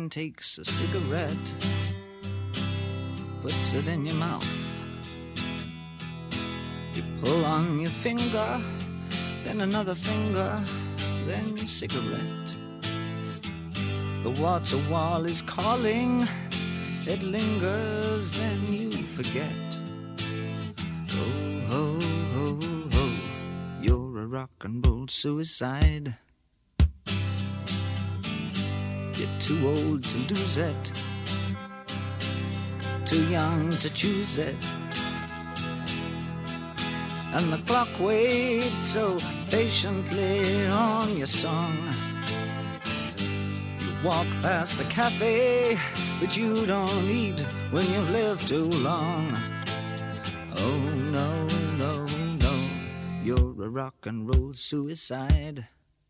man takes a cigarette, puts it in your mouth. You pull on your finger, then another finger, then your cigarette. The water wall is calling, it lingers, then you forget. Oh, ho, ho, ho, you're a rock and roll suicide. You're too old to lose it, too young to choose it. And the clock waits so patiently on your song. You walk past the cafe, but you don't eat when you've lived too long. Oh no, no, no, you're a rock and roll suicide.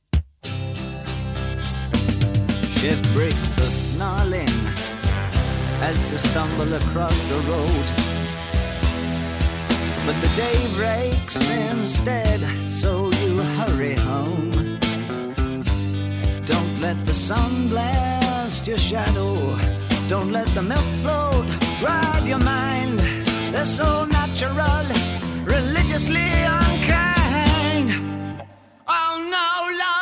Ship break the snarling as you stumble across the road. But the day breaks instead, so you hurry home. Don't let the sun blast your shadow. Don't let the milk float ride your mind. They're so natural, religiously unkind. Oh no, love.